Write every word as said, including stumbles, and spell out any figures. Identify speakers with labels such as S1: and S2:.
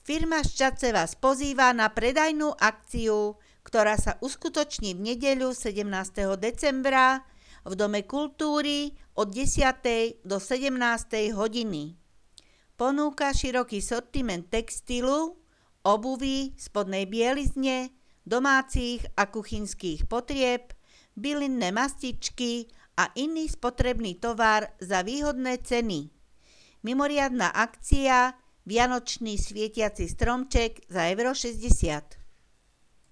S1: Firma Šťace vás pozýva na predajnú akciu, ktorá sa uskutoční v nedeľu sedemnásteho decembra v Dome kultúry od desiatej do sedemnástej hodiny. Ponúka široký sortiment textilu, obuvy, spodnej bielizne, domácich a kuchynských potrieb, bylinné mastičky a iný spotrebný tovar za výhodné ceny. Mimoriadna akcia Vianočný svietiaci stromček za euro šesťdesiat.